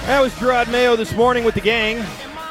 That was Gerard Mayo this morning with the gang.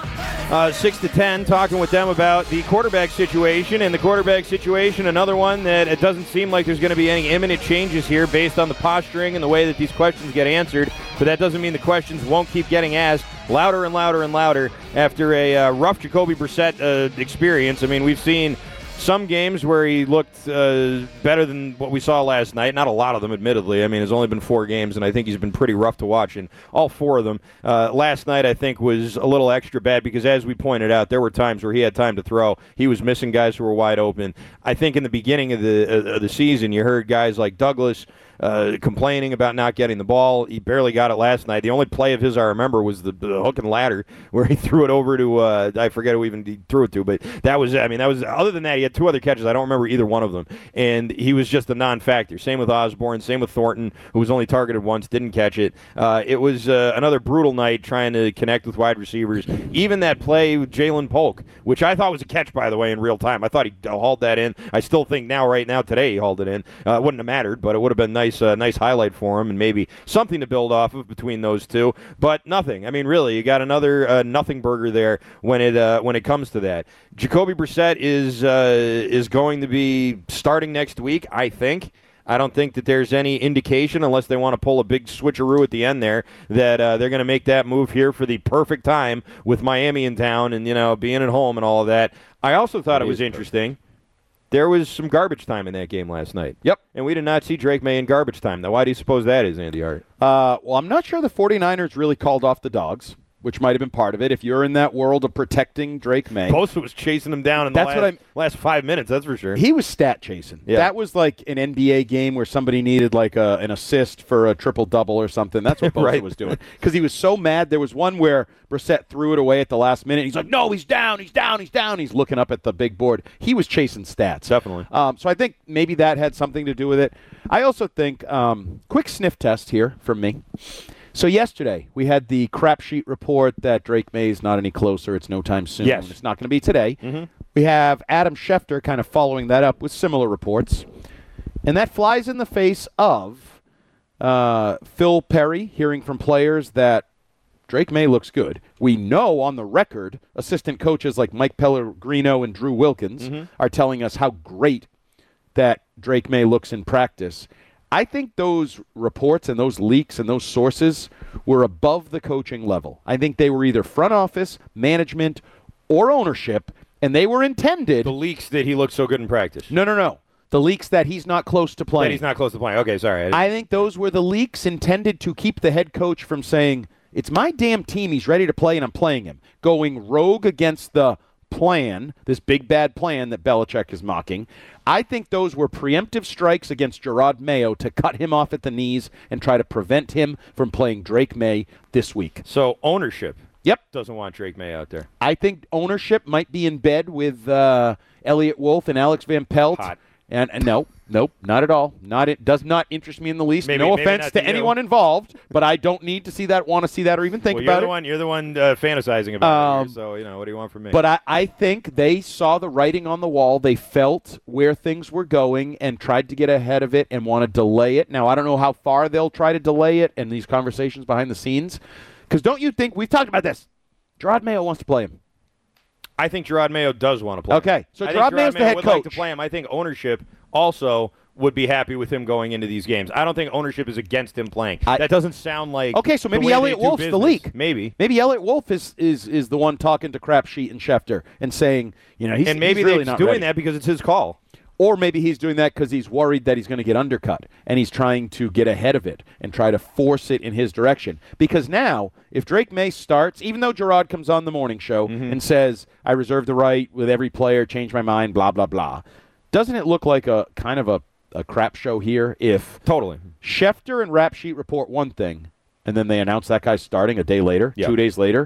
6 to 10, talking with them about the quarterback situation. And the quarterback situation, another one that it doesn't seem like there's going to be any imminent changes here based on the posturing and the way that these questions get answered. But that doesn't mean the questions won't keep getting asked louder and louder and louder after a rough Jacoby Brissett experience. I mean, we've seen some games where he looked better than what we saw last night. Not a lot of them, admittedly. I mean, it's only been 4 games, and I think he's been pretty rough to watch in all 4 of them. Last night, I think, was a little extra bad because, as we pointed out, there were times where he had time to throw. He was missing guys who were wide open. I think in the beginning of the season, you heard guys like Douglas complaining about not getting the ball. He barely got it last night. The only play of his I remember was the hook and ladder where he threw it over to I forget who even he threw it to, but that was other than that, he had 2 other catches. I don't remember either one of them, and he was just a non-factor. Same with Osborne, same with Thornton, who was only targeted once, didn't catch it. It was another brutal night trying to connect with wide receivers. Even that play with Jalen Polk, which I thought was a catch, by the way, in real time. I thought he hauled that in. I still think right now today he hauled it in. It wouldn't have mattered, but it would have been nice highlight for him and maybe something to build off of between those two. But nothing. I mean, really, you got another nothing burger there when it comes to that. Jacoby Brissett is going to be starting next week, I think. I don't think that there's any indication, unless they want to pull a big switcheroo at the end there, that they're going to make that move here for the perfect time with Miami in town and, being at home and all of that. I also thought it was interesting. There was some garbage time in that game last night. Yep. And we did not see Drake May in garbage time. Now, why do you suppose that is, Andy Hart? Well, I'm not sure the 49ers really called off the dogs, which might have been part of it. If you're in that world of protecting Drake May. Bosa was chasing him down in the last 5 minutes, that's for sure. He was stat chasing. Yeah. That was like an NBA game where somebody needed like an assist for a triple-double or something. That's what Bosa right. was doing. Because he was so mad. There was one where Brissett threw it away at the last minute. He's like, no, he's down. He's looking up at the big board. He was chasing stats. Definitely. So I think maybe that had something to do with it. I also think, quick sniff test here from me. So yesterday, we had the crap sheet report that Drake May is not any closer. It's no time soon. Yes. It's not going to be today. Mm-hmm. We have Adam Schefter kind of following that up with similar reports. And that flies in the face of Phil Perry hearing from players that Drake May looks good. We know on the record, assistant coaches like Mike Pellegrino and Drew Wilkins are telling us how great that Drake May looks in practice. I think those reports and those leaks and those sources were above the coaching level. I think they were either front office, management, or ownership, and they were intended. The leaks that he looked so good in practice. No. The leaks that he's not close to playing. That he's not close to playing. Okay, sorry. I think those were the leaks intended to keep the head coach from saying, it's my damn team, he's ready to play, and I'm playing him. Going rogue against the plan, this big bad plan that Belichick is mocking. I think those were preemptive strikes against Gerard Mayo to cut him off at the knees and try to prevent him from playing Drake May this week. So ownership doesn't want Drake May out there. I think ownership might be in bed with Elliott Wolf and Alex Van Pelt. Hot. And nope, not at all. It does not interest me in the least. No offense to anyone involved, but I don't need to see that, want to see that, or even think about it. You're the one fantasizing about it here, so what do you want from me? But I think they saw the writing on the wall. They felt where things were going and tried to get ahead of it and want to delay it. Now, I don't know how far they'll try to delay it in these conversations behind the scenes. Because don't you think, we've talked about this, Gerard Mayo wants to play him. I think Gerard Mayo does want to play him. Okay, so Gerard Mayo's the head coach. Would like to play him. I think ownership also would be happy with him going into these games. I don't think ownership is against him playing. That doesn't sound like. Okay, so maybe Elliott Wolf's the leak. Maybe Elliott Wolf is the one talking to Crapsheet and Schefter and saying, he's and maybe he's really they're not doing ready. that because it's his call. Or maybe he's doing that because he's worried that he's going to get undercut, and he's trying to get ahead of it and try to force it in his direction. Because now, if Drake May starts, even though Gerard comes on the morning show and says, I reserve the right with every player, change my mind, blah, blah, blah, doesn't it look like a kind of a crap show here if totally Schefter and Rap Sheet report one thing, and then they announce that guy's starting a day later, 2 days later?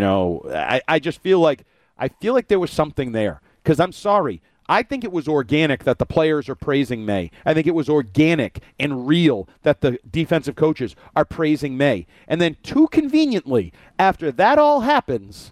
I just feel like there was something there. Because I'm sorry. I think it was organic that the players are praising May. I think it was organic and real that the defensive coaches are praising May. And then too conveniently, after that all happens,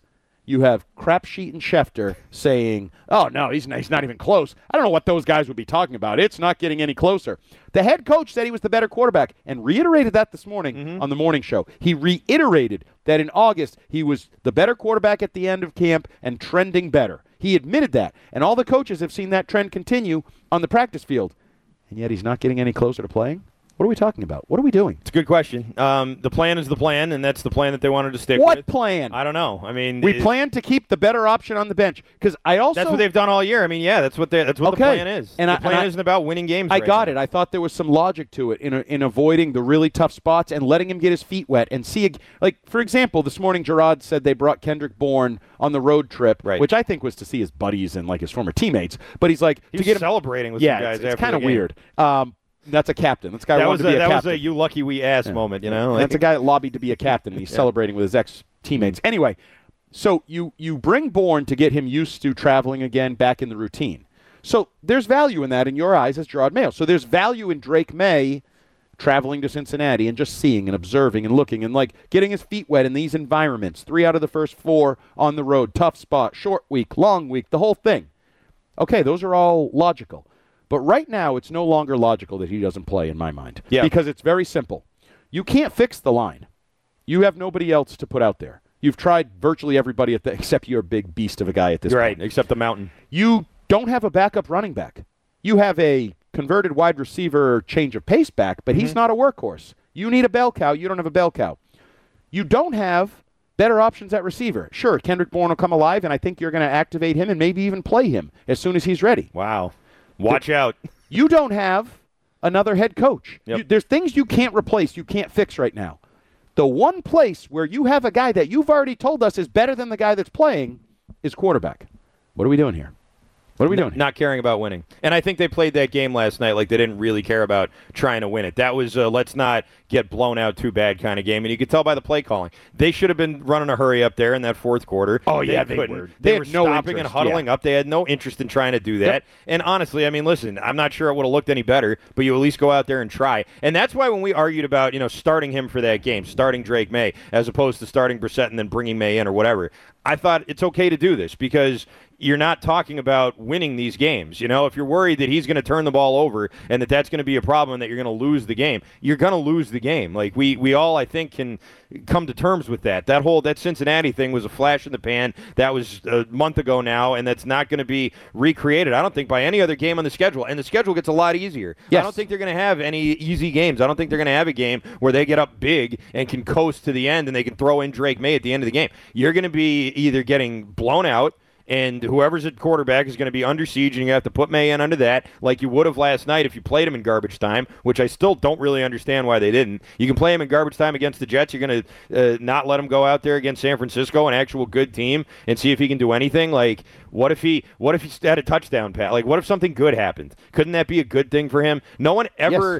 you have Crapsheet and Schefter saying, oh, no, he's not even close. I don't know what those guys would be talking about. It's not getting any closer. The head coach said he was the better quarterback and reiterated that this morning on the morning show. He reiterated that in August he was the better quarterback at the end of camp and trending better. He admitted that. And all the coaches have seen that trend continue on the practice field. And yet he's not getting any closer to playing? What are we talking about? What are we doing? It's a good question. The plan is the plan, and that's the plan that they wanted to stick with. What plan? I don't know. I mean, we plan to keep the better option on the bench because I also that's what they've done all year. I mean, yeah, that's what the plan is. And the plan isn't about winning games. I got it. I thought there was some logic to it in avoiding the really tough spots and letting him get his feet wet and see. Like for example, this morning Gerard said they brought Kendrick Bourne on the road trip, which I think was to see his buddies and like his former teammates. But he's like he was celebrating with some guys. It's kind of weird. That's a captain. This guy wanted to be a captain. That was a you lucky we asked moment, you know? That's a guy that lobbied to be a captain, and he's celebrating with his ex-teammates. Anyway, so you bring Bourne to get him used to traveling again back in the routine. So there's value in that in your eyes as Gerard Mayo. So there's value in Drake May traveling to Cincinnati and just seeing and observing and looking and like getting his feet wet in these environments. 3 out of the first 4 on the road, tough spot, short week, long week, the whole thing. Okay, those are all logical. But right now, it's no longer logical that he doesn't play in my mind. Yeah. Because it's very simple. You can't fix the line. You have nobody else to put out there. You've tried virtually everybody except you're a big beast of a guy at this point. Right, except the mountain. You don't have a backup running back. You have a converted wide receiver change of pace back, but he's not a workhorse. You need a bell cow. You don't have a bell cow. You don't have better options at receiver. Sure, Kendrick Bourne will come alive, and I think you're going to activate him and maybe even play him as soon as he's ready. Wow. Watch out. You don't have another head coach. Yep. There's things you can't replace, you can't fix right now. The one place where you have a guy that you've already told us is better than the guy that's playing is quarterback. What are we doing here? What are we doing? Not caring about winning. And I think they played that game last night like they didn't really care about trying to win it. That was let's not get blown out too bad kind of game. And you could tell by the play calling. They should have been running a hurry up there in that fourth quarter. Oh, yeah, they were. They were no stopping interest. and huddling up. They had no interest in trying to do that. Yep. And honestly, I mean, listen, I'm not sure it would have looked any better, but you at least go out there and try. And that's why when we argued about, starting him for that game, starting Drake May, as opposed to starting Brissett and then bringing May in or whatever, I thought it's okay to do this because you're not talking about winning these games. If you're worried that he's going to turn the ball over and that's going to be a problem and that you're going to lose the game, you're going to lose the game. Like we all, I think, can come to terms with that. That Cincinnati thing was a flash in the pan. That was a month ago now, and that's not going to be recreated, I don't think, by any other game on the schedule. And the schedule gets a lot easier. Yes. I don't think they're going to have any easy games. I don't think they're going to have a game where they get up big and can coast to the end and they can throw in Drake May at the end of the game. You're going to be either getting blown out, and whoever's at quarterback is going to be under siege, and you have to put May in under that, like you would have last night if you played him in garbage time, which I still don't really understand why they didn't. You can play him in garbage time against the Jets. You're going to not let him go out there against San Francisco, an actual good team, and see if he can do anything. Like, what if he had a touchdown pass? Like, what if something good happened? Couldn't that be a good thing for him? No one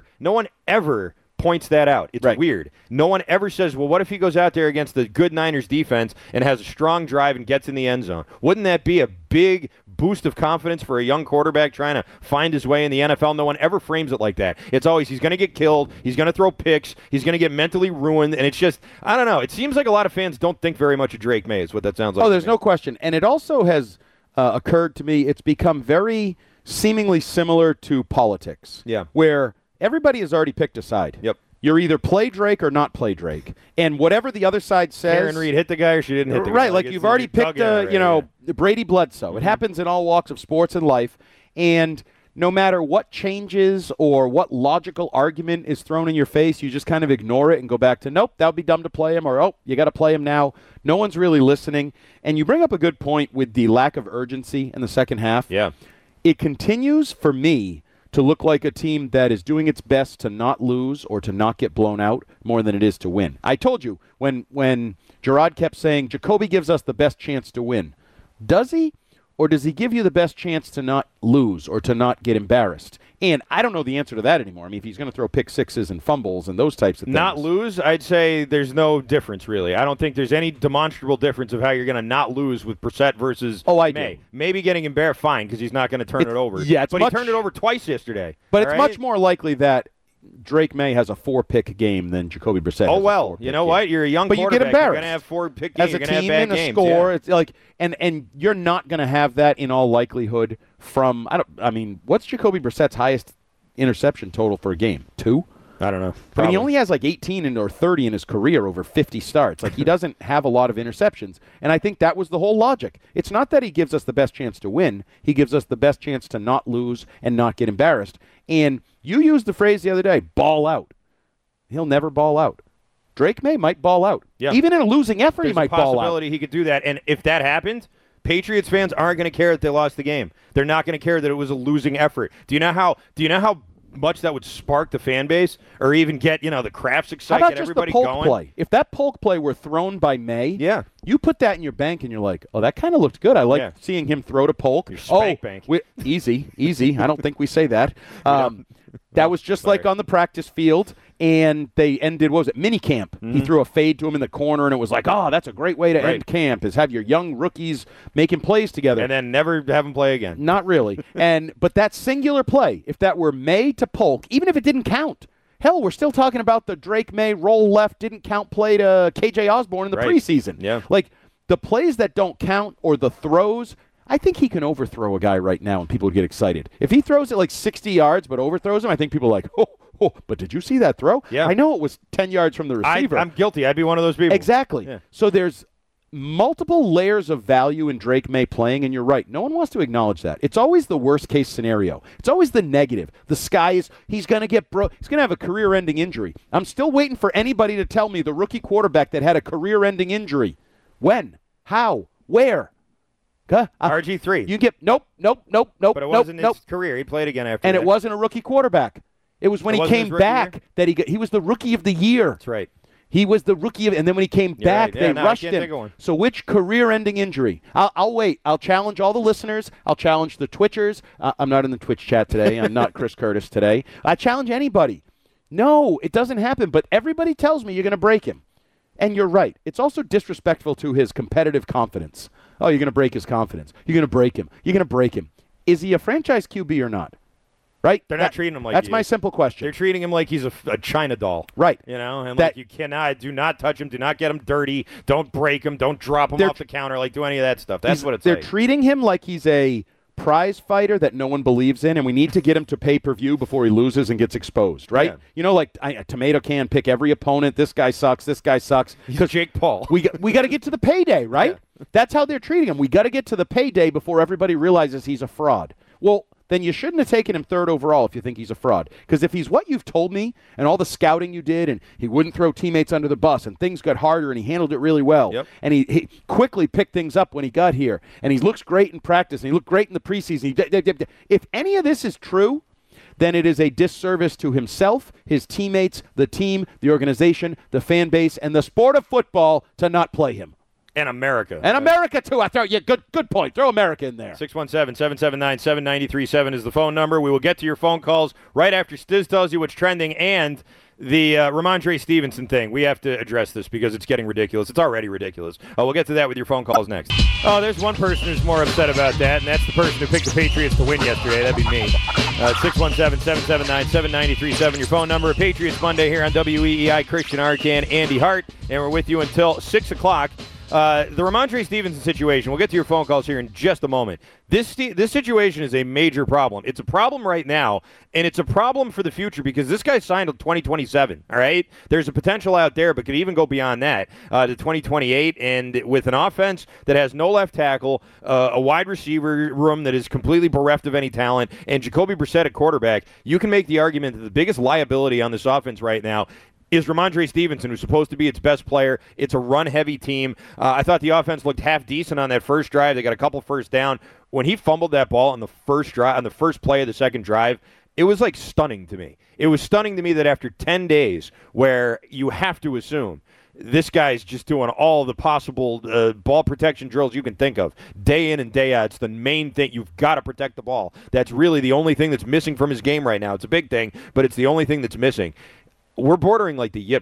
ever points that out. It's weird. No one ever says, well, what if he goes out there against the good Niners defense and has a strong drive and gets in the end zone? Wouldn't that be a big boost of confidence for a young quarterback trying to find his way in the NFL? No one ever frames it like that. It's always he's going to get killed, he's going to throw picks, he's going to get mentally ruined, and it's just, I don't know. It seems like a lot of fans don't think very much of Drake May is what that sounds like. Oh, there's no question. And it also has occurred to me, it's become very seemingly similar to politics. Yeah. Where everybody has already picked a side. Yep. You're either play Drake or not play Drake. And whatever the other side says. Karen Reed hit the guy or she didn't hit the guy. Right, like you've already picked, Brady Bledsoe. It happens in all walks of sports and life. And no matter what changes or what logical argument is thrown in your face, you just kind of ignore it and go back to, nope, that would be dumb to play him, or, oh, you got to play him now. No one's really listening. And you bring up a good point with the lack of urgency in the second half. Yeah. It continues for me to look like a team that is doing its best to not lose or to not get blown out more than it is to win. I told you, when Gerard kept saying, Jacoby gives us the best chance to win, does he? Or does he give you the best chance to not lose or to not get embarrassed? And I don't know the answer to that anymore. I mean, if he's going to throw pick sixes and fumbles and those types of things. Not lose, I'd say there's no difference, really. I don't think there's any demonstrable difference of how you're going to not lose with Brissett versus May. Do. Maybe getting embarrassed, fine, because he's not going to turn it over. Yeah, but he turned it over twice yesterday. But it's much more likely that Drake May has a 4-pick game than Jacoby Brissett. Oh, has well, a you know game. what? You're a young but you quarterback. get embarrassed. You're going to have 4-pick games. As a You're going team to have and bad a games. score, Yeah. it's like, and you're not going to have that in all likelihood from. What's Jacoby Brissett's highest interception total for a game? 2? I don't know. I mean, he only has like 18 or 30 in his career over 50 starts. Like, he doesn't have a lot of interceptions. And I think that was the whole logic. It's not that he gives us the best chance to win. He gives us the best chance to not lose and not get embarrassed. And you used the phrase the other day, ball out. He'll never ball out. Drake May might ball out. Yeah. Even in a losing effort, There's he might ball out. There's a possibility he could do that. And if that happened, Patriots fans aren't going to care that they lost the game. They're not going to care that it was a losing effort. Do you know how much that would spark the fan base, or even get the Crafts excited, How about get just everybody the Polk going? play? If that Polk play were thrown by May, Yeah. you put that in your bank and you're like, oh, that kind of looked good. I like seeing him throw to Polk. Your spank bank. Easy. I don't think we say that. That was just like on the practice field, and they ended, what was it, minicamp. He threw a fade to him in the corner, and it was like, oh, that's a great way to end camp, is have your young rookies making plays together. And then never have them play again. Not really. But that singular play, if that were May to Polk, even if it didn't count, hell, we're still talking about the Drake May roll left, didn't count play to K.J. Osborne in the preseason. Yeah. Like, the plays that don't count or the throws, I think he can overthrow a guy right now and people would get excited. If he throws it like 60 yards but overthrows him, I think people are like, oh, but did you see that throw? Yeah. I know it was 10 yards from the receiver. I'm guilty. I'd be one of those people. Exactly. Yeah. So there's multiple layers of value in Drake May playing, and you're right. No one wants to acknowledge that. It's always the worst-case scenario. It's always the negative. The sky is, he's going to get he's going to have a career-ending injury. I'm still waiting for anybody to tell me the rookie quarterback that had a career-ending injury. When? How? Where? RG3. You get nope. But it wasn't his career. He played again after and that. it wasn't a rookie quarterback. It was when he came back that he was the rookie of the year. That's right. He was the rookie of, and then when he came back, they rushed him. So which career-ending injury? I'll wait. I'll challenge all the listeners. I'll challenge the Twitchers. I'm not in the Twitch chat today. I'm not Chris Curtis today. I challenge anybody. No, it doesn't happen. But everybody tells me you're going to break him. And you're right. It's also disrespectful to his competitive confidence. Oh, you're going to break his confidence. You're going to break him. You're going to break him. Is he a franchise QB or not? Right? They're not treating him like that's my simple question. They're treating him like he's a China doll. Right. And like you do not touch him, do not get him dirty, don't break him, don't drop him off the counter, like do any of that stuff. That's what it's like. They're treating him like he's a prize fighter that no one believes in, and we need to get him to pay-per-view before he loses and gets exposed, right? Yeah. Like a tomato can, pick every opponent. This guy sucks. This guy sucks. Because Jake Paul. We got to get to the payday, right? Yeah. That's how they're treating him. We got to get to the payday before everybody realizes he's a fraud. Well, then you shouldn't have taken him third overall if you think he's a fraud. Because if he's what you've told me and all the scouting you did and he wouldn't throw teammates under the bus and things got harder and he handled it really well and he quickly picked things up when he got here and he looks great in practice and he looked great in the preseason. If any of this is true, then it is a disservice to himself, his teammates, the team, the organization, the fan base, and the sport of football to not play him. And America. And America, too. I throw you good point. Throw America in there. 617-779-7937 is the phone number. We will get to your phone calls right after Stiz tells you what's trending and the Ramondre Stevenson thing. We have to address this because it's getting ridiculous. It's already ridiculous. We'll get to that with your phone calls next. Oh, there's one person who's more upset about that, and that's the person who picked the Patriots to win yesterday. That'd be me. 617-779-7937, your phone number. Patriots Monday here on WEEI. Christian Arcan, Andy Hart, and we're with you until 6 o'clock. The Ramondre Stevenson situation, we'll get to your phone calls here in just a moment. This situation is a major problem. It's a problem right now, and it's a problem for the future because this guy signed till 2027, all right? There's a potential out there, but could even go beyond that to 2028, and with an offense that has no left tackle, a wide receiver room that is completely bereft of any talent, and Jacoby Brissett at quarterback, you can make the argument that the biggest liability on this offense right now is Ramondre Stevenson, who's supposed to be its best player. It's a run-heavy team. I thought the offense looked half decent on that first drive. They got a couple first down. When he fumbled that ball on the first drive, on the first play of the second drive, it was like stunning to me. It was stunning to me that after 10 days, where you have to assume this guy's just doing all the possible ball protection drills you can think of, day in and day out. It's the main thing. You've got to protect the ball. That's really the only thing that's missing from his game right now. It's a big thing, but it's the only thing that's missing. We're bordering like the yips here.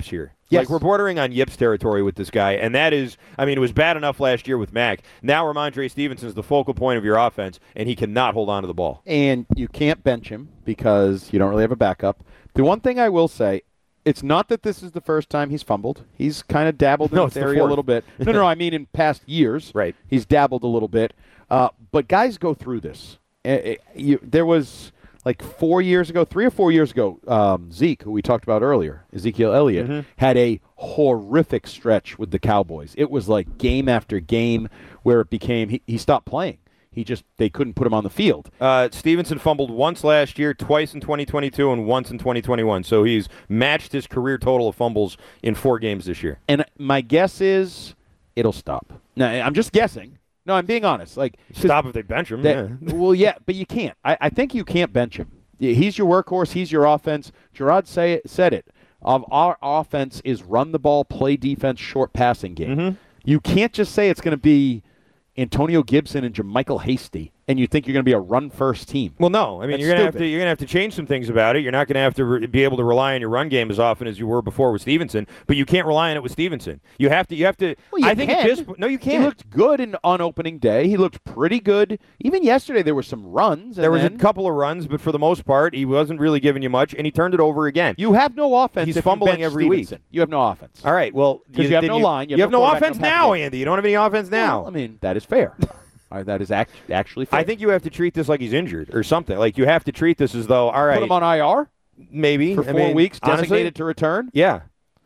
Yes. Like, we're bordering on yips territory with this guy, and that is, I mean, it was bad enough last year with Mac. Now Ramondre Stevenson is the focal point of your offense, and he cannot hold on to the ball. And you can't bench him because you don't really have a backup. The one thing I will say, it's not that this is the first time he's fumbled. He's kind of dabbled in this area a little bit. No, I mean in past years. Right. He's dabbled a little bit. But guys go through this. There was like 4 years ago, 3 or 4 years ago, Zeke, who we talked about earlier, Ezekiel Elliott, had a horrific stretch with the Cowboys. It was like game after game where it became he stopped playing. They couldn't put him on the field. Stevenson fumbled once last year, twice in 2022, and once in 2021. So he's matched his career total of fumbles in 4 games this year. And my guess is it'll stop. Now, I'm just guessing. No, I'm being honest. Stop if they bench him. Well, yeah, but you can't. I think you can't bench him. He's your workhorse. He's your offense. Gerard said it. Our offense is run the ball, play defense, short passing game. You can't just say it's going to be Antonio Gibson and JaMychal Hasty, and you think you're going to be a run-first team. Well, no. I mean, you're going to have to change some things about it. You're not going to have to be able to rely on your run game as often as you were before with Stevenson, but you can't rely on it with Stevenson. You have to. Well, I think at this point, no, you can't. He looked good on opening day. He looked pretty good. Even yesterday, there were some runs. There was a couple of runs, but for the most part, he wasn't really giving you much, and he turned it over again. You have no offense. He's fumbling every week. You have no offense. All right. Well, because you have no line. You have no offense now, Andy. You don't have any offense now. Well, I mean, that is fair. That is actually fair. I think you have to treat this like he's injured or something. Like, you have to treat this as though, all right. Put him on IR? Maybe. For 4 weeks, designated honestly, to return? Yeah.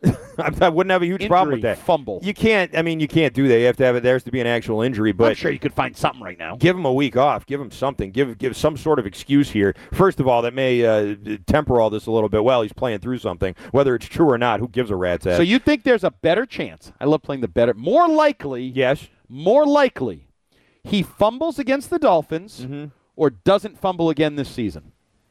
I wouldn't have a huge problem with that. Fumble. You can't do that. You have to have it. There has to be an actual injury. But I'm sure you could find something right now. Give him a week off. Give him something. Give some sort of excuse here. First of all, that may temper all this a little bit. Well, he's playing through something. Whether it's true or not, who gives a rat's ass? So you think there's a better chance? I love playing the better. More likely. Yes. More likely. He fumbles against the Dolphins or doesn't fumble again this season?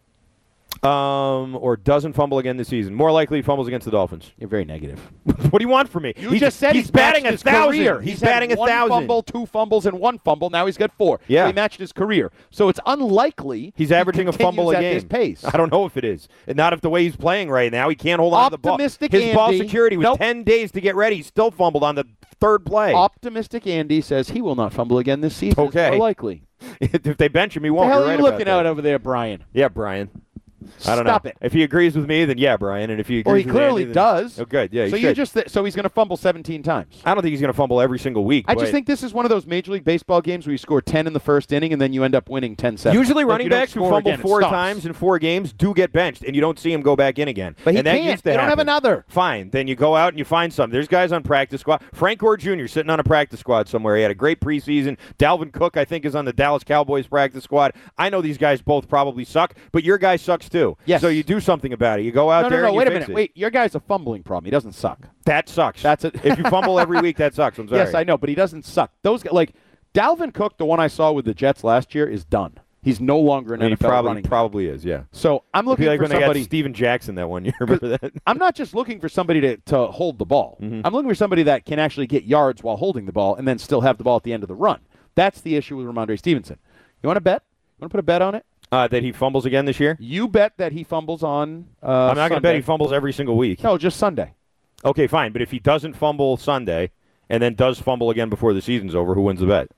Or doesn't fumble again this season. More likely he fumbles against the Dolphins. You're very negative. What do you want from me? You just said he's batting 1,000. He's batting 1,000. 1 fumble, 2 fumbles, and 1 fumble. Now he's got 4. Yeah. So he matched his career. So it's unlikely he's averaging a fumble a game. At this pace. I don't know if it is. And not if the way he's playing right now. He can't hold on to the ball. His ball security was 10 days to get ready. He still fumbled on the 3rd play. Optimistic Andy says he will not fumble again this season. Okay. It's more likely. If they bench him, he won't. The hell You're are right you looking about at over there, Brian? Yeah, Brian. I don't Stop know. it. If he agrees with me, then yeah, Brian. And if he agrees he clearly with Andy, does. Oh, good. Yeah, so so he's going to fumble 17 times. I don't think he's going to fumble every single week. I just think this is one of those Major League Baseball games where you score 10 in the first inning and then you end up winning 10-7. Usually running backs who fumble 4 times in 4 games do get benched, and you don't see him go back in again. But that can't. Used to you don't have happen. another. Fine. Then you go out and you find some. There's guys on practice squad. Frank Gore Jr. sitting on a practice squad somewhere. He had a great preseason. Dalvin Cook, I think, is on the Dallas Cowboys practice squad. I know these guys both probably suck, but your guy sucks too. Yes. So you do something about it. You go out there and you wait a fix minute. it. Wait, your guy's a fumbling problem. He doesn't suck. That sucks. That's it. If you fumble every week, that sucks. I'm sorry. Yes, I know, but he doesn't suck. Those guys, like Dalvin Cook, the one I saw with the Jets last year, is done. He's no longer an NFL running back. Probably is, yeah. So I'm looking like for when somebody. They got Steven Jackson that one year. Remember that? I'm not just looking for somebody to hold the ball. I'm looking for somebody that can actually get yards while holding the ball and then still have the ball at the end of the run. That's the issue with Ramondre Stevenson. You want to bet? You want to put a bet on it? That he fumbles again this year? You bet that he fumbles on I'm not going to bet he fumbles every single week. No, just Sunday. Okay, fine. But if he doesn't fumble Sunday and then does fumble again before the season's over, who wins the bet?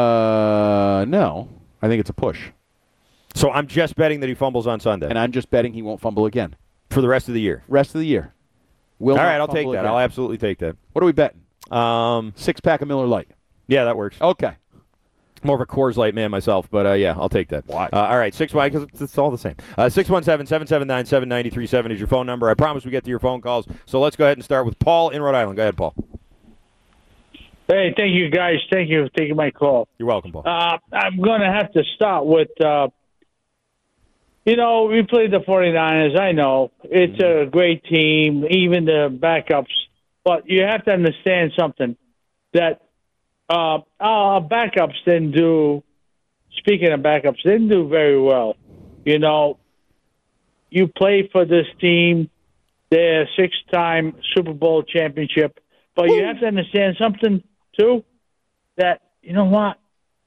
No. I think it's a push. So I'm just betting that he fumbles on Sunday. And I'm just betting he won't fumble again. For the rest of the year? Rest of the year. All right, I'll take that. Again. I'll absolutely take that. What are we betting? 6-pack of Miller Lite. Yeah, that works. Okay. More of a Coors Light man myself, but yeah, I'll take that. Why? All right, 6-Y, because it's all the same. 617-779-7937 is your phone number. I promise we get to your phone calls. So let's go ahead and start with Paul in Rhode Island. Go ahead, Paul. Hey, thank you, guys. Thank you for taking my call. You're welcome, Paul. I'm going to have to start with, we played the 49ers. I know. It's a great team, even the backups. But you have to understand something, that our backups didn't do, speaking of backups, didn't do very well. You play for this team, they're 6-time Super Bowl championship, but you have to understand something, too, that, you know what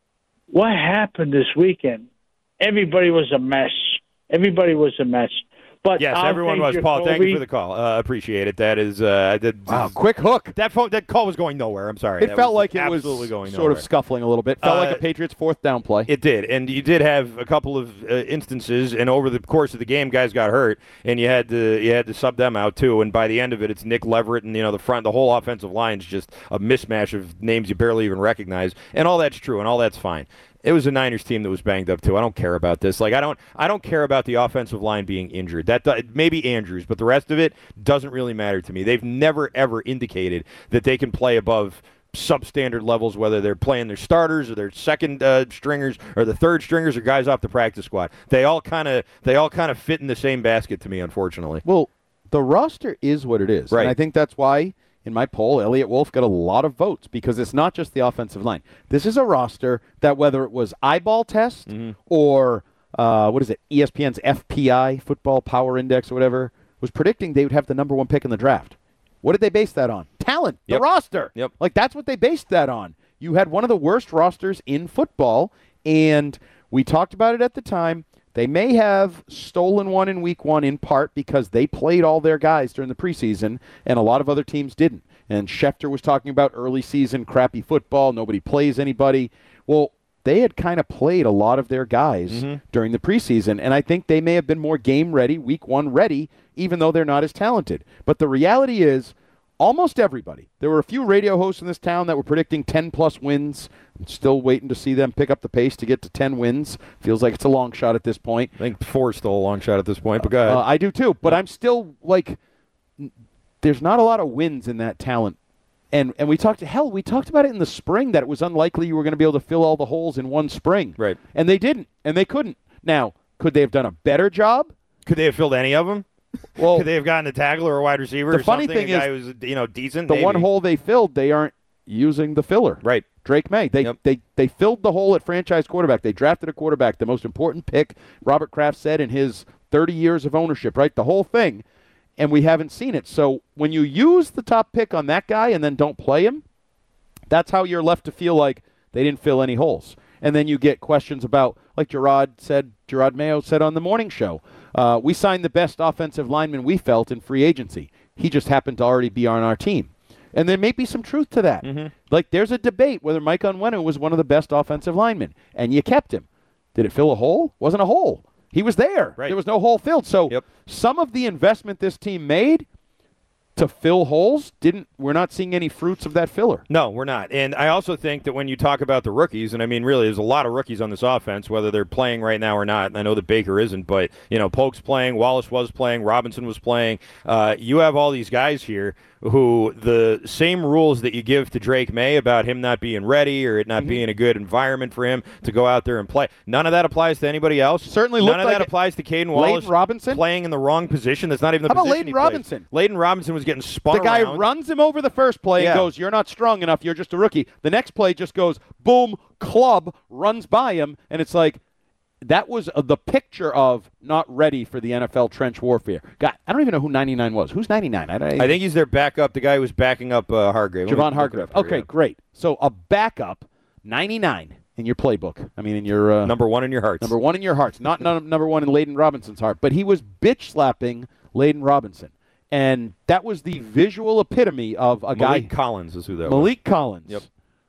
happened this weekend? Everybody was a mess. But Yes, I'll everyone take was. Paul, thank you Jacoby. for the call. Appreciate it. That is, Wow, quick hook. that call was going nowhere. I'm sorry. It felt like it was absolutely going sort of nowhere. scuffling a little bit. Felt like a Patriots fourth down play. It did, and you did have a couple of instances, and over the course of the game, guys got hurt, and you had to sub them out too. And by the end of it, it's Nick Leverett, and the whole offensive line's just a mismatch of names you barely even recognize, and all that's true, and all that's fine. It was a Niners team that was banged up too. I don't care about this. Like I don't care about the offensive line being injured. Maybe Andrews, but the rest of it doesn't really matter to me. They've never ever indicated that they can play above substandard levels, whether they're playing their starters or their second stringers or the third stringers or guys off the practice squad. They all kind of fit in the same basket to me, unfortunately. Well, the roster is what it is, Right. and I think that's why. In my poll, Elliott Wolf got a lot of votes because it's not just the offensive line. This is a roster that whether it was eyeball test or ESPN's FPI, Football Power Index or whatever, was predicting they would have the number one pick in the draft. What did they base that on? Talent, the roster. Yep. Like that's what they based that on. You had one of the worst rosters in football, and we talked about it at the time. They may have stolen one in week one in part because they played all their guys during the preseason, and a lot of other teams didn't. And Schefter was talking about early season crappy football. Nobody plays anybody. Well, they had kind of played a lot of their guys during the preseason, and I think they may have been more game ready, week one ready, even though they're not as talented. But the reality is almost everybody. There were a few radio hosts in this town that were predicting 10-plus wins. I'm still waiting to see them pick up the pace to get to 10 wins. Feels like it's a long shot at this point. I think 4 is still a long shot at this point, but go ahead. I do too, but I'm still like, there's not a lot of wins in that talent. And we talked about it in the spring that it was unlikely you were going to be able to fill all the holes in one spring. Right. And they didn't, and they couldn't. Now, could they have done a better job? Could they have filled any of them? Well, Could they have gotten a tackle or a wide receiver? The or funny something? thing a guy is, who's decent. the maybe. one hole they filled, they aren't using the filler. Right. Drake May. They filled the hole at franchise quarterback. They drafted a quarterback, the most important pick, Robert Kraft said in his 30 years of ownership, right? The whole thing. And we haven't seen it. So when you use the top pick on that guy and then don't play him, that's how you're left to feel like they didn't fill any holes. And then you get questions about, like Gerard Mayo said on the morning show, we signed the best offensive lineman we felt in free agency. He just happened to already be on our team. And there may be some truth to that. Like there's a debate whether Mike Onwenu was one of the best offensive linemen, and you kept him. Did it fill a hole? Wasn't a hole. He was there. Right. There was no hole filled. So some of the investment this team made to fill holes, we're not seeing any fruits of that filler. No, we're not. And I also think that when you talk about the rookies, and I mean, really, there's a lot of rookies on this offense, whether they're playing right now or not. And I know that Baker isn't, but, Polk's playing, Wallace was playing, Robinson was playing. You have all these guys here who the same rules that you give to Drake May about him not being ready or it not being a good environment for him to go out there and play. None of that applies to anybody else. Certainly None looked of like that applies to Caden Wallace. Leighton Robinson? Playing in the wrong position. That's not even the How about position Leighton he plays. Robinson? Leighton Robinson was getting spun The guy around. runs him over the first play and goes, you're not strong enough, you're just a rookie. The next play just goes, boom, club, runs by him, and it's like, that was the picture of not ready for the NFL trench warfare. God, I don't even know who 99 was. Who's 99? I think he's their backup, the guy who was backing up Hargrave. Javon Hargrave. Okay, great. So a backup, 99 in your playbook. I mean, in your... number one in your hearts. Number one in your hearts. Not number one in Leighton Robinson's heart. But he was bitch-slapping Leighton Robinson. And that was the visual epitome of a guy... Malik Collins is who that was. Malik Collins. Yep.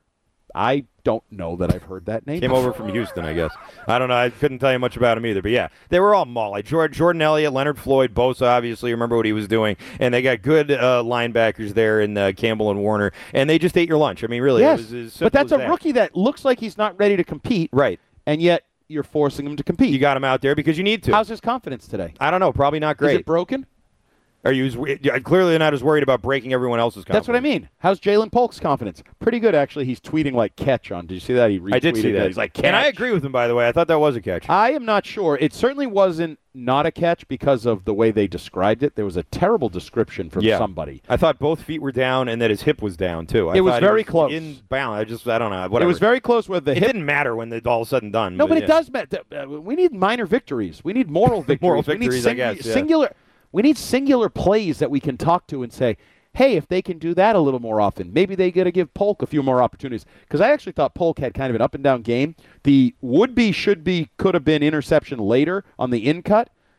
I don't know that I've heard that name. Came over from Houston, I guess. I don't know. I couldn't tell you much about him either. But, yeah, they were all Molly. Jordan Elliott, Leonard Floyd, Bosa, obviously. Remember what he was doing. And they got good linebackers there in Campbell and Warner. And they just ate your lunch. I mean, really. Yes, it was as simple but that's as a that. rookie that looks like he's not ready to compete. Right. And yet you're forcing him to compete. You got him out there because you need to. How's his confidence today? I don't know. Probably not great. Is it broken? Are you clearly not as worried about breaking everyone else's confidence? That's what I mean. How's Jalen Polk's confidence? Pretty good, actually. He's tweeting like catch on. Did you see that? He retweeted I did see that. He's like catch. And I agree with him, by the way. I thought that was a catch. I am not sure. It certainly wasn't not a catch because of the way they described it. There was a terrible description from somebody. I thought both feet were down and that his hip was down, too. It was very close. In balance. I don't know. Whatever. It was very close with the It hip. didn't matter when it's all said and done. No, but it does matter. We need minor victories. We need moral victories. Moral We need victories, I guess, yeah. Singular. We need singular plays that we can talk to and say, hey, if they can do that a little more often, maybe they got to give Polk a few more opportunities. Because I actually thought Polk had kind of an up-and-down game. The would-be, should-be, could-have-been interception later on the in-cut,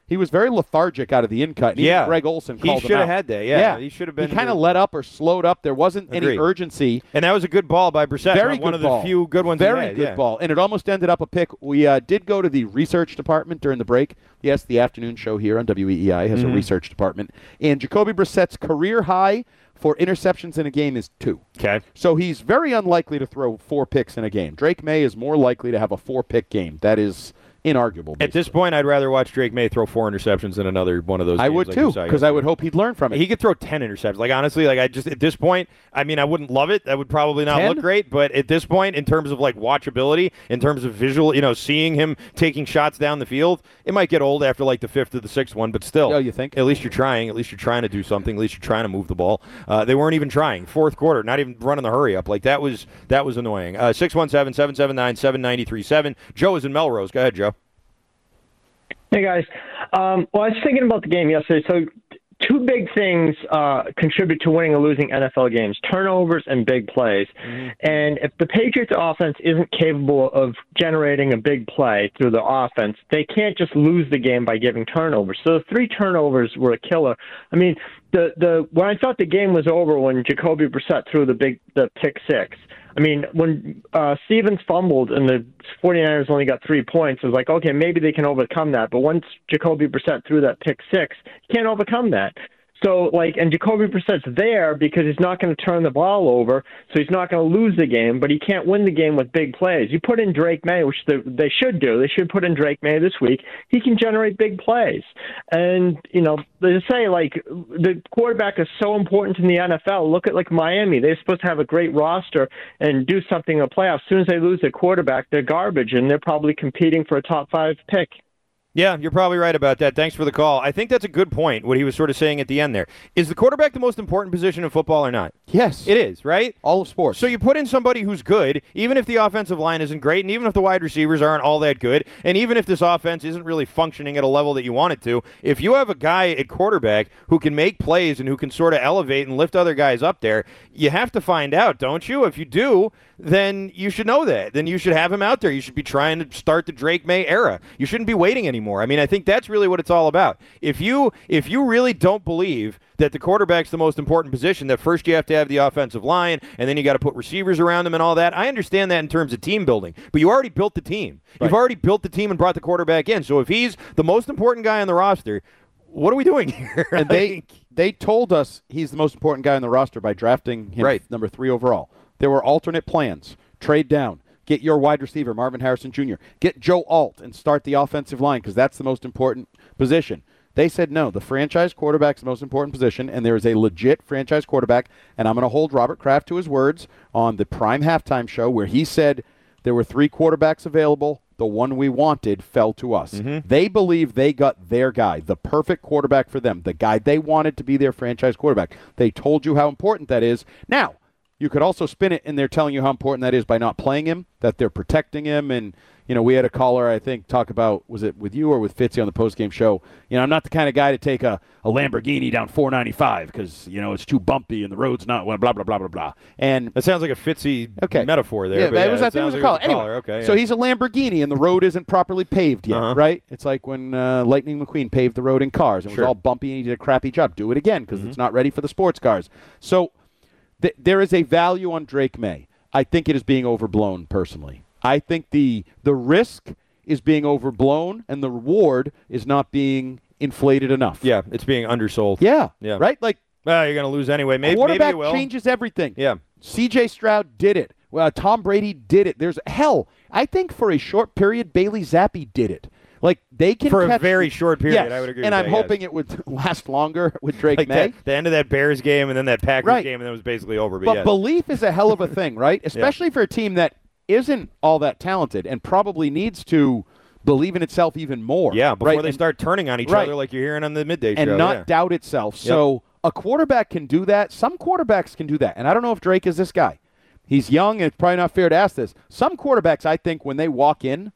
He was very lethargic out of the in-cut. And even Greg Olson called him out. He should have had that. Yeah. He should have been. He kind of let up or slowed up. There wasn't any urgency. And that was a good ball by Brissett. Very good one of ball. the few good ones. Very good ball. And it almost ended up a pick. We did go to the research department during the break. Yes, the afternoon show here on WEEI has a research department. And Jacoby Brissett's career high for interceptions in a game is 2. Okay. So he's very unlikely to throw 4 picks in a game. Drake May is more likely to have a 4-pick game. That is inarguable. Basically. At this point, I'd rather watch Drake May throw 4 interceptions than another one of those. I would too, because I would hope he'd learn from it. He could throw 10 interceptions. Like honestly, like I just at this point, I mean, I wouldn't love it. That would probably not 10? look great. But at this point, in terms of like watchability, in terms of visual, seeing him taking shots down the field, it might get old after like the 5th or the 6th one. But still, you think? At least you're trying. At least you're trying to do something. At least you're trying to move the ball. They weren't even trying. Fourth quarter, not even running the hurry up. Like that was annoying. 617-779-7937. Joe is in Melrose. Go ahead, Joe. Hey, guys. Well, I was thinking about the game yesterday. So 2 big things contribute to winning or losing NFL games, turnovers and big plays. And if the Patriots offense isn't capable of generating a big play through the offense, they can't just lose the game by giving turnovers. So the 3 turnovers were a killer. I mean, when I thought the game was over when Jacoby Brissett threw the pick 6, I mean, when Stevens fumbled and the 49ers only got 3 points, it was like, okay, maybe they can overcome that. But once Jacoby Brissett threw that pick 6, you can't overcome that. So, and Jacoby Brissett's there because he's not going to turn the ball over, so he's not going to lose the game, but he can't win the game with big plays. You put in Drake May, which they should do. They should put in Drake May this week. He can generate big plays. And, they say, the quarterback is so important in the NFL. Look at, Miami. They're supposed to have a great roster and do something in the playoffs. As soon as they lose their quarterback, they're garbage, and they're probably competing for a top 5 pick. Yeah, you're probably right about that. Thanks for the call. I think that's a good point, what he was sort of saying at the end there. Is the quarterback the most important position in football or not? Yes. It is, right? All of sports. So you put in somebody who's good, even if the offensive line isn't great, and even if the wide receivers aren't all that good, and even if this offense isn't really functioning at a level that you want it to, if you have a guy at quarterback who can make plays and who can sort of elevate and lift other guys up there, you have to find out, don't you? If you do, then you should know that. Then you should have him out there. You should be trying to start the Drake May era. You shouldn't be waiting anymore. I mean, I think that's really what it's all about. If you really don't believe that the quarterback's the most important position, that first you have to have the offensive line, and then you got to put receivers around them and all that, I understand that in terms of team building. But you already built the team. Right. You've already built the team and brought the quarterback in. So if he's the most important guy on the roster, what are we doing here? And they told us he's the most important guy on the roster by drafting him number 3 overall. There were alternate plans. Trade down. Get your wide receiver, Marvin Harrison Jr. Get Joe Alt and start the offensive line because that's the most important position. They said no. The franchise quarterback's the most important position, and there is a legit franchise quarterback, and I'm going to hold Robert Kraft to his words on the Prime Halftime Show where he said there were 3 quarterbacks available. The one we wanted fell to us. They believe they got their guy, the perfect quarterback for them, the guy they wanted to be their franchise quarterback. They told you how important that is. Now, you could also spin it, and they're telling you how important that is by not playing him, that they're protecting him. And, we had a caller, I think, talk about, was it with you or with Fitzy on the postgame show? I'm not the kind of guy to take a Lamborghini down 495 because, it's too bumpy and the road's not, blah, blah, blah, blah, blah. And that sounds like a Fitzy metaphor there. Yeah, I think it was a caller. Anyway, okay, so he's a Lamborghini and the road isn't properly paved yet, right? It's like when Lightning McQueen paved the road in Cars. It was all bumpy and he did a crappy job. Do it again because it's not ready for the sports cars. So there is a value on Drake May. I think it is being overblown personally. I think the risk is being overblown and the reward is not being inflated enough. Yeah, it's being undersold. Yeah. Right? Well, you're going to lose anyway. Maybe quarterback you will. Changes everything. Yeah. C.J. Stroud did it. Tom Brady did it. I think for a short period, Bailey Zappi did it. They can for catch, a very short period. Yes, I would agree. And with I'm that, hoping it would last longer with Drake May. The end of that Bears game and then that Packers game, and then it was basically over. But belief is a hell of a thing, right? Especially for a team that isn't all that talented and probably needs to believe in itself even more. Yeah, before they start turning on each other like you're hearing on the midday show. And not doubt itself. Yep. So a quarterback can do that. Some quarterbacks can do that. And I don't know if Drake is this guy. He's young, and it's probably not fair to ask this. Some quarterbacks, I think, when they walk in,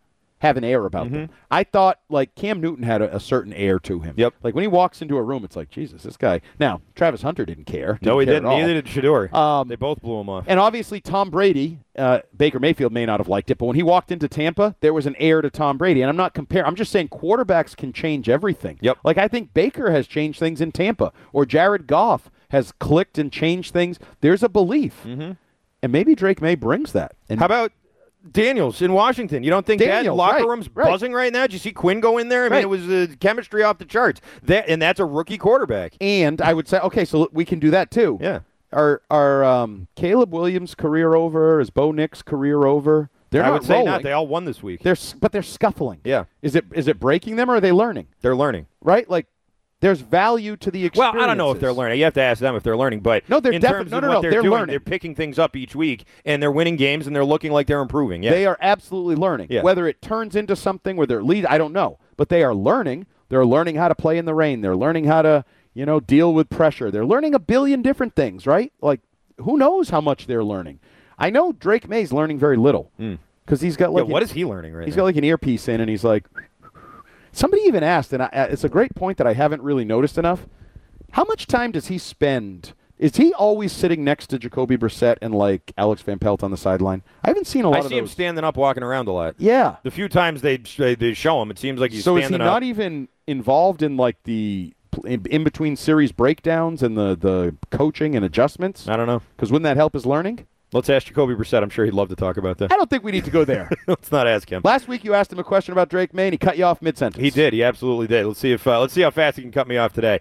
have an air about them. I thought, like, Cam Newton had a certain air to him. Yep. Like, when he walks into a room, it's like, Jesus, this guy. Now, Travis Hunter didn't care. No, he care didn't. at all. Neither did Shador. They both blew him off. And obviously, Tom Brady, Baker Mayfield may not have liked it, but when he walked into Tampa, there was an air to Tom Brady. And I'm not comparing. I'm just saying quarterbacks can change everything. Yep. Like, I think Baker has changed things in Tampa, or Jared Goff has clicked and changed things. There's a belief. And maybe Drake May brings that. And How about Daniels in Washington? You don't think that Daniels, locker right, room's right. buzzing right now? Did you see Quinn go in there? I mean, it was chemistry off the charts. And that's a rookie quarterback. And I would say, okay, so we can do that too. Yeah. Are Caleb Williams' career over? Is Bo Nix' career over? They're I not would say rolling. not. They all won this week. But they're scuffling. Yeah. Is it breaking them, or are they learning? They're learning. Right? Like, there's value to the experience. Well, I don't know if they're learning. You have to ask them if they're learning. But No, they're in definitely terms of what they're doing, learning. they're picking things up each week, and they're winning games, and they're looking like they're improving. Yeah. They are absolutely learning. Yeah. Whether it turns into something where they're lead, I don't know. But they are learning. They're learning how to play in the rain. They're learning how to, deal with pressure. They're learning a billion different things, right? Like, who knows how much they're learning? I know Drake May's learning very little because he's got like what is he learning right he's now? got like an earpiece in, and he's like. Somebody even asked, and it's a great point that I haven't really noticed enough. How much time does he spend? Is he always sitting next to Jacoby Brissett and like Alex Van Pelt on the sideline? I haven't seen a lot of those. I see him standing up, walking around a lot. Yeah. The few times they show him, it seems like he's so standing up. is he not even involved in like the in between series breakdowns and the coaching and adjustments? I don't know. Because wouldn't that help his learning? Let's ask Jacoby Brissett. I'm sure he'd love to talk about that. I don't think we need to go there. Let's not ask him. Last week you asked him a question about Drake May, and he cut you off mid-sentence. He did. He absolutely did. Let's see how fast he can cut me off today.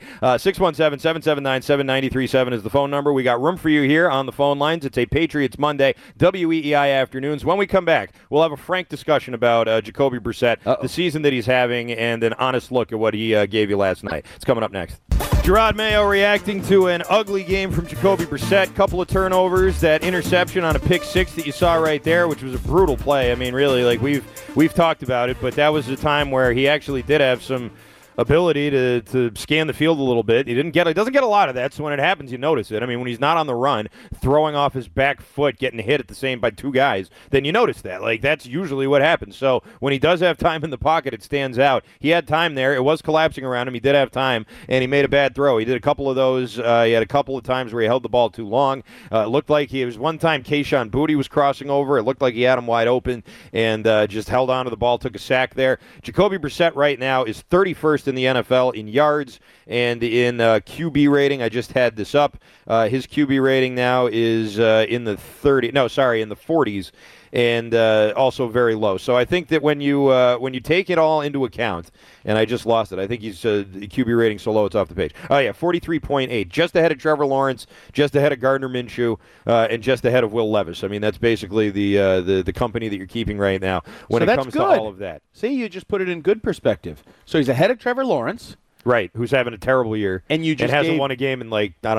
617-779-7937 is the phone number. We got room for you here on the phone lines. It's a Patriots Monday, WEEI afternoons. When we come back, we'll have a frank discussion about Jacoby Brissett, the season that he's having, and an honest look at what he gave you last night. It's coming up next. Gerard Mayo reacting to an ugly game from Jacoby Brissett. Couple of turnovers, that interception on a pick six that you saw right there, which was a brutal play. I mean, really, like we've talked about it, but that was a time where he actually did have some ability to scan the field a little bit. He doesn't get a lot of that, so when it happens, you notice it. I mean, when he's not on the run, throwing off his back foot, getting hit at the same by two guys, then you notice that. Like, that's usually what happens. So when he does have time in the pocket, it stands out. He had time there. It was collapsing around him. He did have time, and he made a bad throw. He did a couple of those. He had a couple of times where he held the ball too long. It looked like it was one time Kayshon Boutte was crossing over. It looked like he had him wide open and just held on to the ball, took a sack there. Jacoby Brissett right now is 31st in the NFL in yards and in QB rating. I just had this up. His QB rating now is in the 40s, and also very low. So I think that when you take it all into account, and I just lost it. I think he's the QB rating so low it's off the page. Oh yeah, 43.8, just ahead of Trevor Lawrence, just ahead of Gardner Minshew, and just ahead of Will Levis. I mean, that's basically the company that you're keeping right now when it comes to all of that. See, you just put it in good perspective. So he's ahead of Trevor Lawrence. Right, who's having a terrible year and hasn't won a game in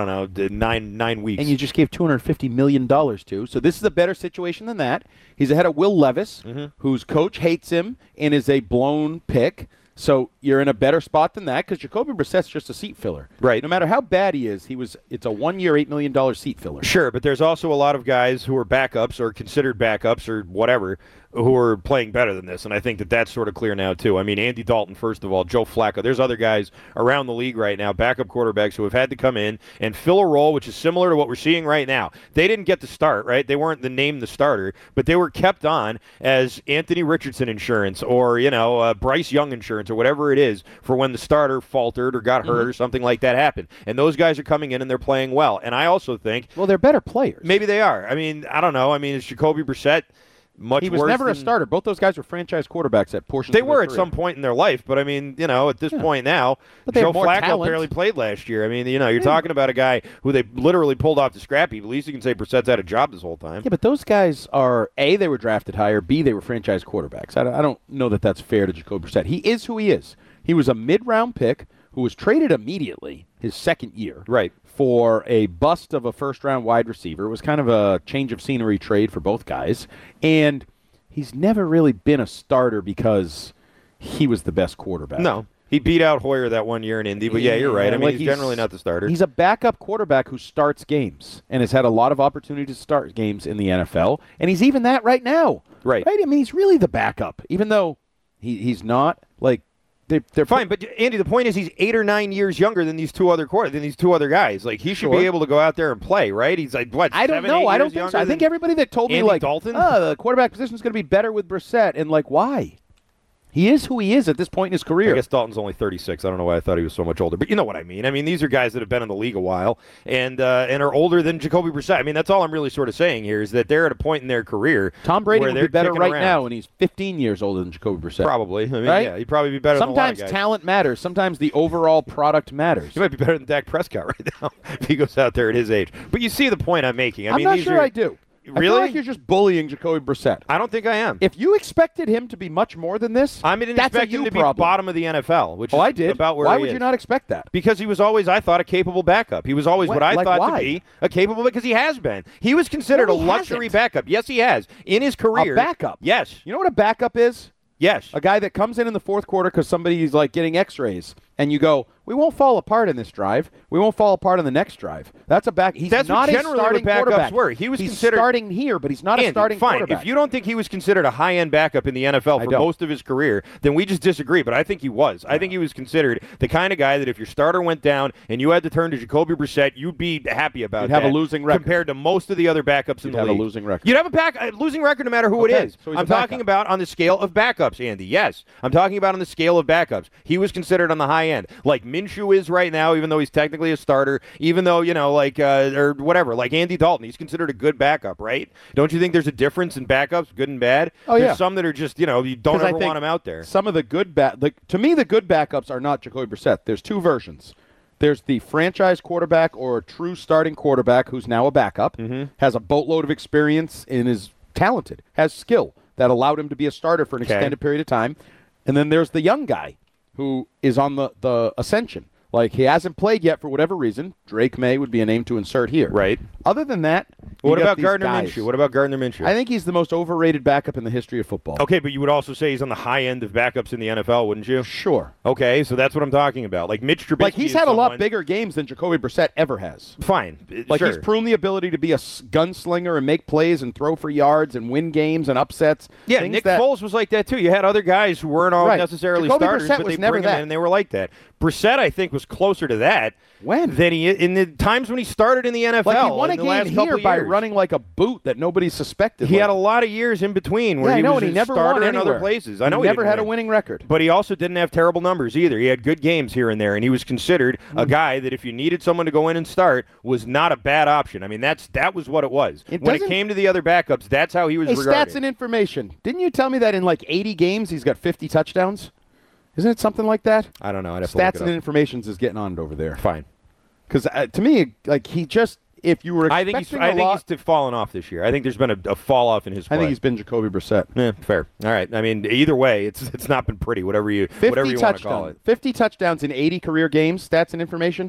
nine weeks. And you just gave $250 million to. So this is a better situation than that. He's ahead of Will Levis, whose coach hates him and is a blown pick. So you're in a better spot than that because Jacoby Brissett's just a seat filler. Right. No matter how bad he is, it's a 1 year, $8 million seat filler. Sure, but there's also a lot of guys who are backups or considered backups or whatever who are playing better than this, and I think that that's sort of clear now, too. I mean, Andy Dalton, first of all, Joe Flacco. There's other guys around the league right now, backup quarterbacks who have had to come in and fill a role, which is similar to what we're seeing right now. They didn't get the start, right? They weren't the starter, but they were kept on as Anthony Richardson insurance or, Bryce Young insurance or whatever it is for when the starter faltered or got hurt or something like that happened. And those guys are coming in and they're playing well. And I also think... Well, they're better players. Maybe they are. I mean, I don't know. I mean, is Jacoby Brissett... He was never a starter. Both those guys were franchise quarterbacks at portions of their career. They were at career. some point in their life, but I mean, at this point now, Joe Flacco barely played last year. I mean, you're talking about a guy who they literally pulled off the scrap heap. At least you can say Brissett's had a job this whole time. Yeah, but those guys are, A, they were drafted higher, B, they were franchise quarterbacks. I don't know that that's fair to Jacoby Brissett. He is who he is. He was a mid-round pick who was traded immediately his second year. Right. For a bust of a first-round wide receiver. It was kind of a change of scenery trade for both guys. And... he's never really been a starter because he was the best quarterback. No. He beat out Hoyer that 1 year in Indy, but yeah, you're right. I mean, he's generally not the starter. He's a backup quarterback who starts games and has had a lot of opportunity to start games in the NFL, and he's even that right now. Right. I mean, he's really the backup, even though He's not like they're Fine, but Andy, the point is he's 8 or 9 years younger than these two other guys. Like, he should be able to go out there and play, right? He's like, what, I don't 7, know. 8 I don't years think younger so. I think than everybody that told me, Andy like, Dalton? the quarterback position is going to be better with Brissett, and, like, why? He is who he is at this point in his career. I guess Dalton's only 36. I don't know why I thought he was so much older, but you know what I mean. I mean, these are guys that have been in the league a while and are older than Jacoby Brissett. I mean, that's all I'm really sort of saying here is that they're at a point in their career. Tom Brady where would they're be better kicking right around. now, and he's 15 years older than Jacoby Brissett. Probably. I mean, right? yeah, he'd probably be better Sometimes than a lot of guys. talent matters. Sometimes the overall product matters. He might be better than Dak Prescott right now if he goes out there at his age. But you see the point I'm making. I I'm mean, not these sure are, I do. I Really? feel like you're just bullying Jacoby Brissett. I don't think I am. If you expected him to be much more than this, I didn't that's expect a you him to problem. be bottom of the NFL, which is I did. about where Why he would is. you not expect that? Because he was always, I thought, a capable backup. He was always what I Like thought why? to be a capable, because he has been. He was considered No, a he luxury hasn't. backup. Yes, he has. In his career. A backup? Yes. You know what a backup is? Yes. A guy that comes in the fourth quarter because somebody's like getting x-rays, and you go, we won't fall apart in this drive. We won't fall apart on the next drive. That's a back. He's That's not what a generally starting what backups quarterback. were. He was He's considered starting here, but he's not Andy, a starting fine. quarterback. If you don't think he was considered a high-end backup in the NFL for don't. most of his career, then we just disagree. But I think he was. I think he was considered the kind of guy that if your starter went down and you had to turn to Jacoby Brissett, you'd be happy about You'd have that a losing record. compared to most of the other backups in You'd the have a league. losing record. You'd have a losing record no matter who Okay, it is. so he's I'm a backup. talking about on the scale of backups, Andy. Yes, I'm talking about on the scale of backups. He was considered on the high end, like Minshew is right now, even though he's technically a starter, even though, or whatever, like Andy Dalton, he's considered a good backup, right? Don't you think there's a difference in backups, good and bad? Oh, There's yeah. some that are just, you don't 'Cause I ever think want him out there. Some of the good to me, the good backups are not Jacoby Brissett. There's two versions. There's the franchise quarterback or a true starting quarterback who's now a backup, has a boatload of experience and is talented, has skill that allowed him to be a starter for an extended period of time. And then there's the young guy who is on the ascension. Like, he hasn't played yet for whatever reason. Drake May would be a name to insert here. Right. Other than that, What you got about these Gardner guys. Minshew? What about Gardner Minshew? I think he's the most overrated backup in the history of football. Okay, but you would also say he's on the high end of backups in the NFL, wouldn't you? Sure. Okay, so that's what I'm talking about. Like Mitch Trubisky. Like, he's is had a lot someone- bigger games than Jacoby Brissett ever has. Fine. Like, sure. he's proven the ability to be a gunslinger and make plays and throw for yards and win games and upsets. Yeah, Things Nick that, Foles was like that too. You had other guys who weren't all Right. necessarily Jacoby starters, Brissett but was they never bring them that. in and they were like that. Brissett, I think, was closer to that. When? Than he in the times when he started in the NFL. Like, he won a in the game last here couple by years. running like a boot that nobody suspected. He like. had a lot of years in between where Yeah, I he know, was and he a never starter won in other anywhere. places. I know he never didn't had a win. winning record. But he also didn't have terrible numbers either. He had good games here and there, and he was considered a guy that if you needed someone to go in and start was not a bad option. I mean, that was what it was. When it doesn't- came to the other backups, that's how he was Hey, regarded. stats and information. Didn't you tell me that in like 80 games he's got 50 touchdowns? Isn't it something like that? I don't know. I'd have to look Stats it and up. informations is getting on it over there. Fine. Because to me, like, he just, if you were I expecting think he's a lot, fallen off this year. I think there's been a fall off in his play. I think he's been Jacoby Brissett. Fair. All right. I mean, either way, it's not been pretty. Whatever you 50 want to call touchdowns. it. 50 touchdowns in 80 career games, stats and information.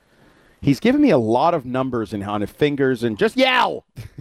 He's given me a lot of numbers on his fingers and just yow.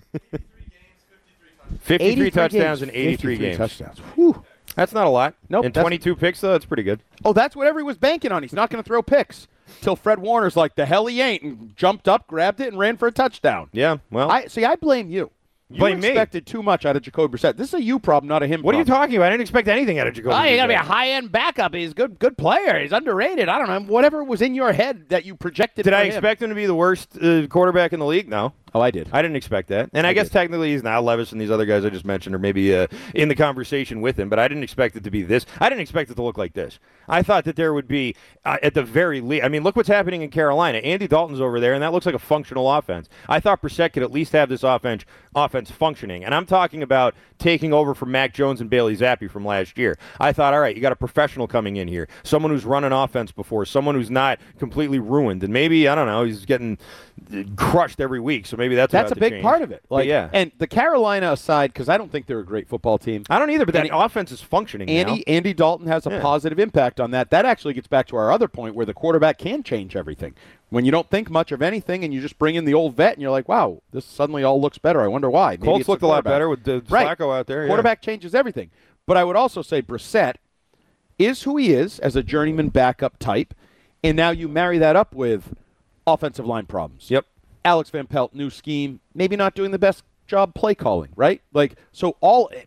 53 touchdowns games, in 83 games. touchdowns. Whew. That's not a lot. Nope, And that's- 22 picks, though, that's pretty good. Oh, that's what everyone was banking on. He's not going to throw picks. Till Fred Warner's like, the hell he ain't, and jumped up, grabbed it, and ran for a touchdown. Yeah, well. I blame you. You Blame me. expected too much out of Jacoby Brissett. This is a you problem, not a him What are you problem. talking about? I didn't expect anything out of Jacoby. Oh, you got to be a Brissett. high-end backup. He's a good player. He's underrated. I don't know. Whatever was in your head that you projected Did for I him. expect him to be the worst quarterback in the league? No. Oh, I did. I didn't expect that. And I guess technically he's now Levis and these other guys I just mentioned are maybe in the conversation with him, but I didn't expect it to be this. I didn't expect it to look like this. I thought that there would be, at the very least, I mean, look what's happening in Carolina. Andy Dalton's over there, and that looks like a functional offense. I thought Brissett could at least have this offense functioning. And I'm talking about taking over from Mac Jones and Bailey Zappi from last year. I thought, all right, you got a professional coming in here, someone who's run an offense before, someone who's not completely ruined. And maybe, I don't know, he's getting crushed every week, so maybe that's a about to big change. part of it. But yeah. And the Carolina aside, because I don't think they're a great football team. I don't either, but that And offense is functioning now. Andy Dalton has a Yeah. positive impact on that. That actually gets back to our other point where the quarterback can change everything. When you don't think much of anything and you just bring in the old vet and you're like, wow, this suddenly all looks better. I wonder why. Maybe Colts it's the looked a lot quarterback. better with the Right. Flacco out there. yeah. Quarterback changes everything. But I would also say Brissett is who he is as a journeyman backup type, and now you marry that up with offensive line problems. Yep. Alex Van Pelt, new scheme, maybe not doing the best job play calling, right? Like, so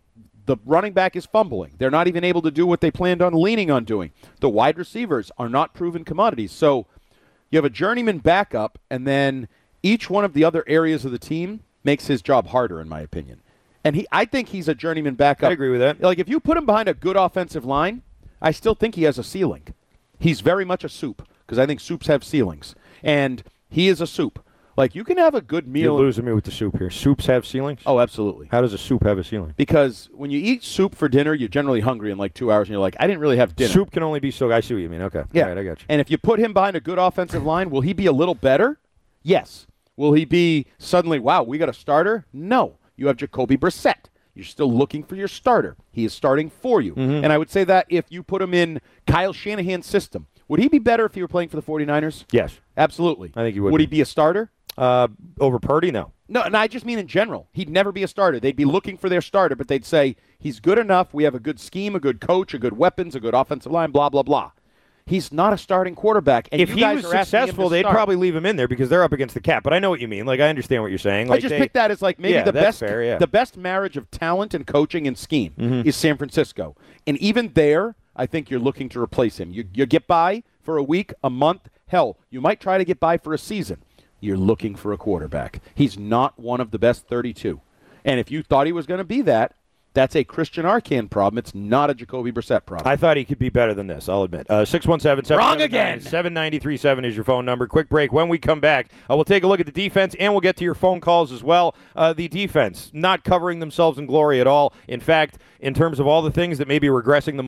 The running back is fumbling. They're not even able to do what they planned on leaning on doing. The wide receivers are not proven commodities. So you have a journeyman backup, and then each one of the other areas of the team makes his job harder, in my opinion. And I think he's a journeyman backup. I agree with that. Like, if you put him behind a good offensive line, I still think he has a ceiling. He's very much a soup, because I think soups have ceilings. And he is a soup. Like, you can have a good meal. You're losing me with the soup here. Soups have ceilings? Oh, absolutely. How does a soup have a ceiling? Because when you eat soup for dinner, you're generally hungry in like 2 hours, and you're like, I didn't really have dinner. Soup can only be so. I see what you mean. Okay. Yeah. All right, I got you. And if you put him behind a good offensive line, will he be a little better? Yes. Will he be suddenly, wow, we got a starter? No. You have Jacoby Brissett. You're still looking for your starter. He is starting for you. Mm-hmm. And I would say that if you put him in Kyle Shanahan's system, would he be better if he were playing for the 49ers? Yes. Absolutely. I think he would. Would he be a starter? Over Purdy? No. No, and I just mean in general. He'd never be a starter. They'd be looking for their starter, but they'd say, he's good enough. We have a good scheme, a good coach, a good weapons, a good offensive line, blah, blah, blah. He's not a starting quarterback. And if you he guys was are asking him to successful, they'd start. probably leave him in there because they're up against the cap. But I know what you mean. Like, I understand what you're saying. Like, I just picked that as like maybe the that's best fair, yeah. the best marriage of talent and coaching and scheme is San Francisco. And even there, I think you're looking to replace him. You get by for a week, a month, hell, you might try to get by for a season. You're looking for a quarterback. He's not one of the best 32. And if you thought he was going to be that, that's a Christian Arcand problem. It's not a Jacoby Brissett problem. I thought he could be better than this, I'll admit. 617-779-7937 Wrong again. 7937 is your phone number. Quick break. When we come back, we'll take a look at the defense, and we'll get to your phone calls as well. The defense, not covering themselves in glory at all. In fact, in terms of all the things that may be regressing the